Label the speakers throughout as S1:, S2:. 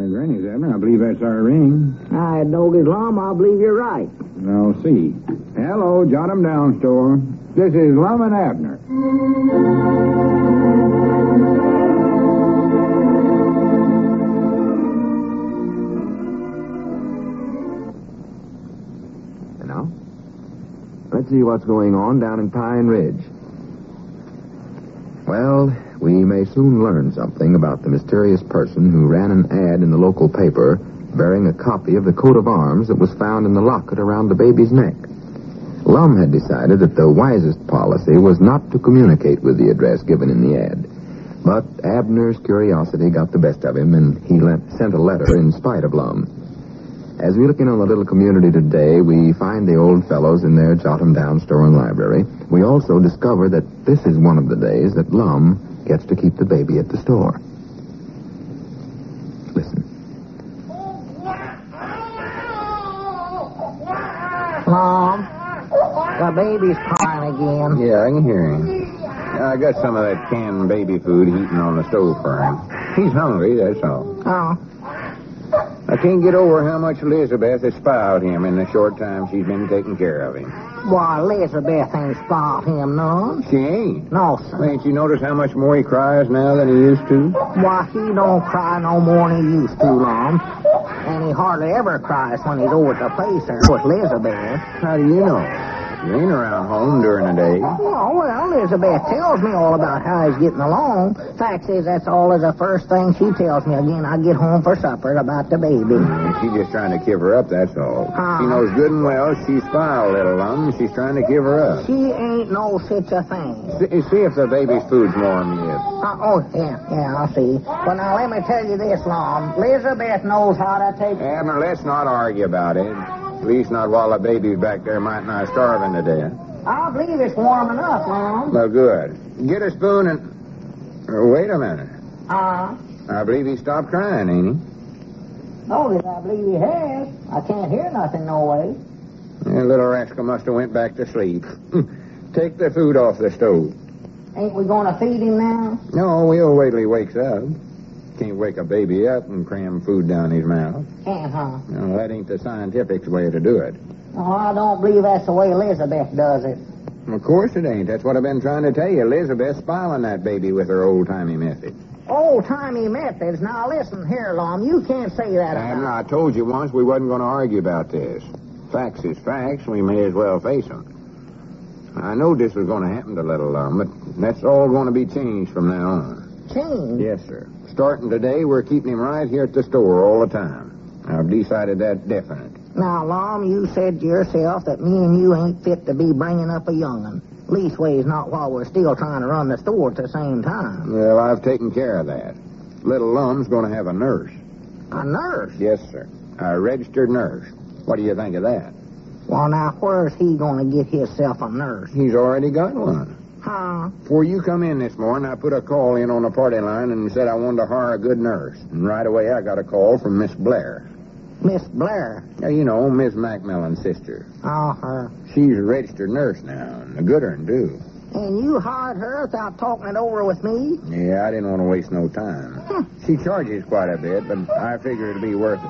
S1: Granny's, Abner. I believe that's our ring.
S2: I know his Lum. I believe you're right.
S1: I'll see. Hello, jot 'em down, store. This is Lum and Abner.
S3: And now, let's see what's going on down in Pine Ridge. Well, we may soon learn something about the mysterious person who ran an ad in the local paper bearing a copy of the coat of arms that was found in the locket around the baby's neck. Lum had decided that the wisest policy was not to communicate with the address given in the ad. But Abner's curiosity got the best of him, and he sent a letter in spite of Lum. As we look in on the little community today, we find the old fellows in their jot-em-down store and library. We also discover that this is one of the days that Lum gets to keep the baby at the store. Listen.
S2: Lum, the baby's crying again.
S1: Yeah, I can hear him. I got some of that canned baby food heating on the stove for him. He's hungry, that's all.
S2: Oh.
S1: I can't get over how much Elizabeth has spoiled him in the short time she's been taking care of him.
S2: Why, Elizabeth ain't spoiled him none.
S1: She ain't.
S2: No, sir.
S1: Ain't you noticed how much more he cries now than he used to?
S2: Why, he don't cry no more than he used to, Lum. And he hardly ever cries when he's over at the place there with Elizabeth.
S1: How do you know? You ain't around home during the day.
S2: Oh, well, Elizabeth tells me all about how he's getting along. Fact is, that's all is the first thing she tells me again I get home for supper about the baby.
S1: She's just trying to give her up, that's all. She knows good and well she's spoiled, little Lum. She's trying to give her up.
S2: She ain't no such a thing.
S1: See if the baby's food's warm yet.
S2: Yeah, I see. But now let me tell you this, Lum. Elizabeth knows how to take...
S1: Abner, let's not argue about it. At least not while the baby's back there might not starving to death.
S2: I believe it's warm enough, Lum.
S1: Well, good. Get a spoon and... wait a minute. I believe he stopped crying, ain't he?
S2: No, I believe he has. I can't hear nothing, no way.
S1: Yeah, little rascal must have went back to sleep. Take the food off the stove.
S2: Ain't we going to feed him now?
S1: No, we'll wait till he wakes up. Can't wake a baby up and cram food down his mouth.
S2: Uh-huh.
S1: No, that ain't the scientific way to do it.
S2: Oh, I don't believe that's the way Elizabeth does it.
S1: Of course it ain't. That's what I've been trying to tell you. Elizabeth's spoiling that baby with her old-timey methods.
S2: Old-timey methods? Now, listen here, Lum. You can't say that about...
S1: I told you once we wasn't going to argue about this. Facts is facts. We may as well face them. I know this was going to happen to little Lum, but that's all going to be changed from now on.
S2: Changed?
S1: Yes, sir. Starting today, we're keeping him right here at the store all the time. I've decided that definite.
S2: Now, Lum, you said to yourself that me and you ain't fit to be bringing up a young'un. Leastways, not while we're still trying to run the store at the same time.
S1: Well, I've taken care of that. Little Lum's going to have a nurse.
S2: A nurse?
S1: Yes, sir. A registered nurse. What do you think of that?
S2: Well, now, where's he going to get himself a nurse?
S1: He's already got one.
S2: Huh?
S1: Before you come in this morning, I put a call in on the party line and said I wanted to hire a good nurse. And right away, I got a call from Miss Blair.
S2: Miss Blair?
S1: Yeah, you know, Miss McMillan's sister.
S2: Oh, her.
S1: She's a registered nurse now, and a good one, too.
S2: And you hired her without talking it over with me?
S1: Yeah, I didn't want to waste no time. She charges quite a bit, but I figure it'll be worth it.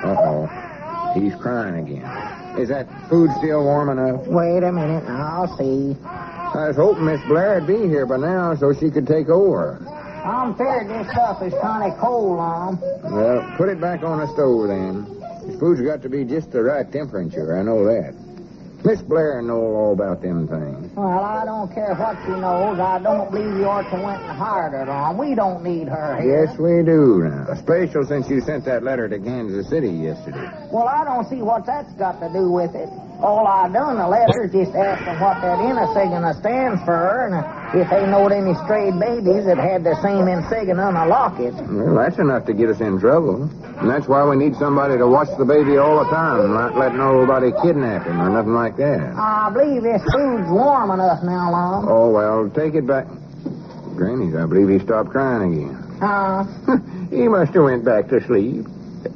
S1: Uh-oh. He's crying again. Is that food still warm enough?
S2: Wait a minute, I'll see.
S1: I was hoping Miss Blair would be here by now so she could take over.
S2: I'm feared this stuff is kind of cold, Lum.
S1: Well, put it back on the stove, then. This food's got to be just the right temperature, I know that. Miss Blair knows all about them things.
S2: Well, I don't care what she knows. I don't believe you ought to went and hired her, Lum. We don't need her here.
S1: Yes, we do now. Especially since you sent that letter to Kansas City yesterday.
S2: Well, I don't see what that's got to do with it. All I done, the letter, just asked them what that insignia stands for, and if they knowed any strayed babies that had the same insignia on a locket.
S1: Well, that's enough to get us in trouble. And that's why we need somebody to watch the baby all the time and not let nobody kidnap him or nothing like that.
S2: I believe this food's warm enough now, Lum.
S1: Oh, well, take it back. Granny's, I believe he stopped crying again. He must have went back to sleep.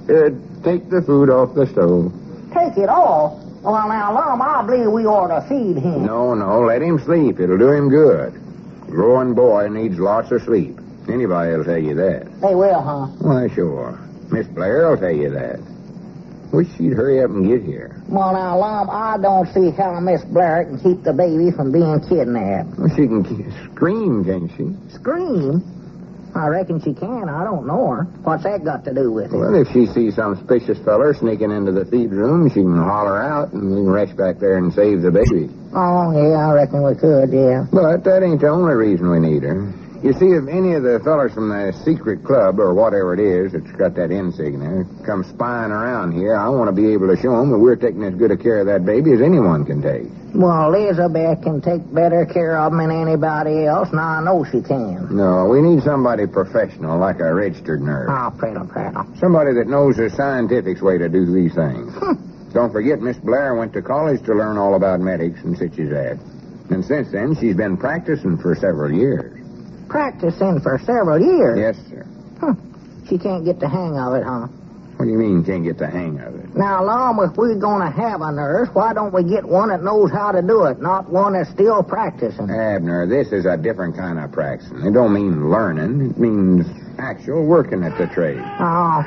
S1: Take the food off the stove.
S2: Take it off? Well, now, Lum, I believe we ought to feed him.
S1: No, let him sleep. It'll do him good. A growing boy needs lots of sleep. Anybody will tell you that.
S2: They will, huh?
S1: Why, sure. Miss Blair will tell you that. Wish she'd hurry up and get here.
S2: Well, now, Lum, I don't see how Miss Blair can keep the baby from being kidnapped.
S1: Well, she can scream, can't she?
S2: Scream? I reckon she can. I don't know her. What's that got to do with it?
S1: Well, if she sees some suspicious feller sneaking into the thieves' room, she can holler out, and we can rush back there and save the baby.
S2: Oh, yeah, I reckon we could, yeah.
S1: But that ain't the only reason we need her. You see, if any of the fellers from the secret club, or whatever it is that's got that insignia, come spying around here, I want to be able to show them that we're taking as good a care of that baby as anyone can take.
S2: Well, Elizabeth can take better care of him than anybody else, and I know she can.
S1: No, we need somebody professional, like a registered nurse.
S2: Oh, prattle.
S1: Somebody that knows the scientific way to do these things. Don't forget, Miss Blair went to college to learn all about medics and such as that. And since then, she's been practicing for several years.
S2: Practicing for several years?
S1: Yes, sir.
S2: She can't get the hang of it, huh?
S1: What do you mean, can't get the hang of it?
S2: Now, Lum, if we're going to have a nurse, why don't we get one that knows how to do it, not one that's still practicing?
S1: Abner, this is a different kind of practicing. It don't mean learning. It means actual working at the trade.
S2: Oh.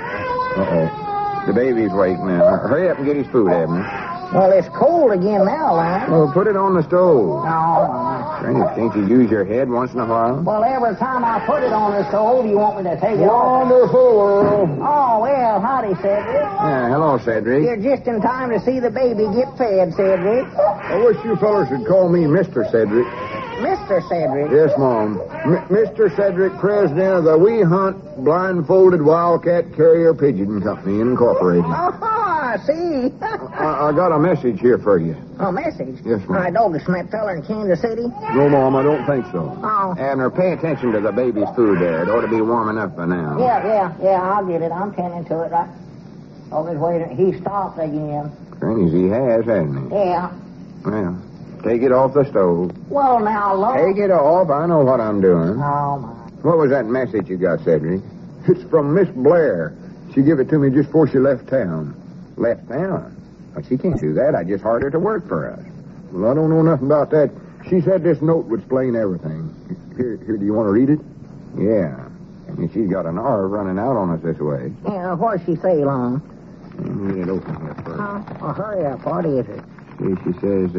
S1: Uh-oh. The baby's waking now. Hurry up and get his food, Abner.
S2: Well, it's cold again now, Lum.
S1: Well, put it on the stove.
S2: No.
S1: Granny, can't you use your head once in a while?
S2: Well, every time I put it on the stove, you want me to take it off?
S1: Wonderful world.
S2: Oh, well, howdy, Cedric.
S1: Yeah, hello, Cedric.
S2: You're just in time to see the baby get fed, Cedric.
S1: I wish you fellas would call me Mr. Cedric.
S2: Mr. Cedric?
S1: Yes, Mom. Mr. Cedric, president of the We Hunt Blindfolded Wildcat Carrier Pigeon Company, Incorporated.
S2: Oh, I see.
S1: I got a message here for you.
S2: A message?
S1: Yes, ma'am.
S2: My dog is from that feller in Kansas City?
S1: No, Mom, I don't think so.
S2: Oh.
S1: Abner, pay attention to the baby's food there. It ought to be warming up by now.
S2: Yeah, I'll get it. I'm tending to it, right? Oh, he's waiting. He stopped again.
S1: Granny's, he has, hasn't he?
S2: Yeah.
S1: Well, take it off the stove.
S2: Well, now, look.
S1: Take it off. I know what I'm doing.
S2: Oh, my.
S1: What was that message you got, Cedric? It's from Miss Blair. She gave it to me just before she left town. Left town? Well, she can't do that. I just hired her to work for us. Well, I don't know nothing about that. She said this note would explain everything. Here, do you want to read it? Yeah. I mean, she's got an hour running out on us this way.
S2: Yeah, what'd she say, Lon?
S1: Let me get it open here first.
S2: Well, hurry up. What is it?
S1: She says,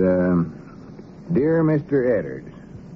S1: Dear Mr. Eddard,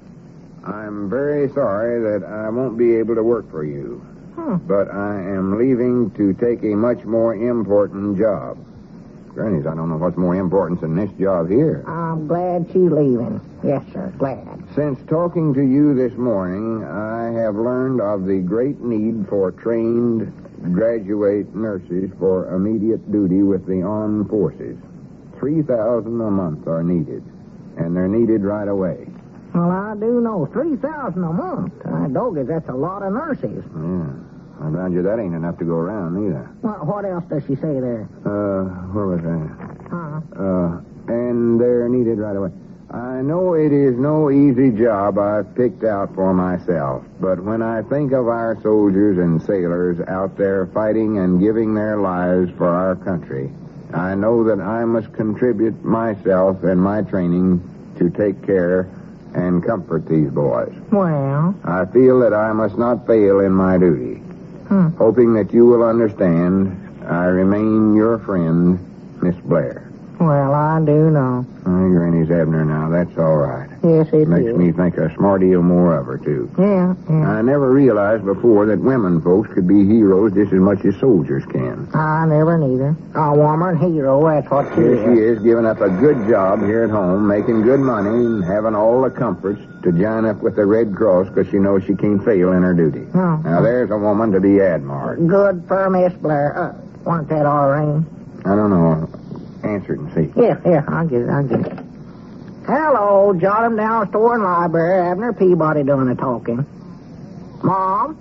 S1: I'm very sorry that I won't be able to work for you. But I am leaving to take a much more important job. Grannies, I don't know what's more important than this job here.
S2: I'm glad she's leaving. Yes, sir, glad.
S1: Since talking to you this morning, I have learned of the great need for trained graduate nurses for immediate duty with the armed forces. 3,000 a month are needed, and they're needed right away.
S2: Well, I do know. 3,000 a month. Doggies, that's a lot of nurses.
S1: Yeah. I found you that ain't enough to go around, either.
S2: Well, what else does she say there?
S1: Where was that? And they're needed right away. I know it is no easy job I've picked out for myself, but when I think of our soldiers and sailors out there fighting and giving their lives for our country, I know that I must contribute myself and my training to take care and comfort these boys.
S2: Well?
S1: I feel that I must not fail in my duty. Hoping that you will understand, I remain your friend, Miss Blair.
S2: Well, I do know.
S1: Granny's Abner now. That's all right.
S2: Yes, it
S1: Makes
S2: is.
S1: me think a smart deal more of her, too.
S2: Yeah.
S1: I never realized before that women folks could be heroes just as much as soldiers can.
S2: I never neither. A woman hero, that's what she
S1: Here she
S2: is.
S1: is, giving up a good job here at home, making good money, and having all the comforts to join up with the Red Cross because she knows she can't fail in her duty.
S2: Oh.
S1: Now, there's a woman to be admired.
S2: Good for Miss Blair. Wasn't that our ring?
S1: I don't know. Answer it and see.
S2: Yeah, I'll get it. Hello, jot him down, store and library. Abner Peabody doing the talking. Mom?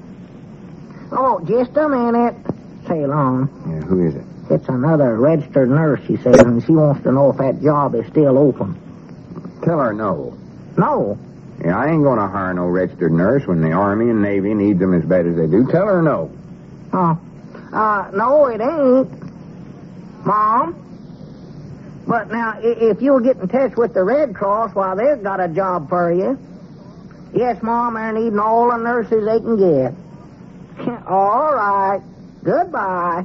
S2: Oh, just a minute. Say along.
S1: Yeah, who is it?
S2: It's another registered nurse, she says, and she wants to know if that job is still open.
S1: Tell her no.
S2: No.
S1: Yeah, I ain't going to hire no registered nurse when the Army and Navy needs them as bad as they do. Tell her no.
S2: Oh. No, it ain't. Mom? But now, if you'll get in touch with the Red Cross, why, they've got a job for you. Yes, Mom, they're needing all the nurses they can get. All right. Goodbye.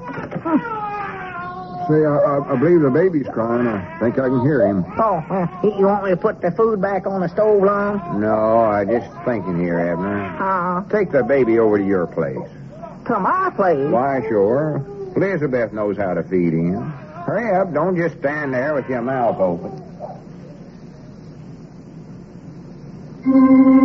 S1: Say, I believe the baby's crying. I think I can hear him.
S2: Oh, you want me to put the food back on the stove, Lum?
S1: No, I just thinking here, Abner. Take the baby over to your place.
S2: To my place?
S1: Why, sure. Elizabeth knows how to feed him. Hurry up. Don't just stand there with your mouth open.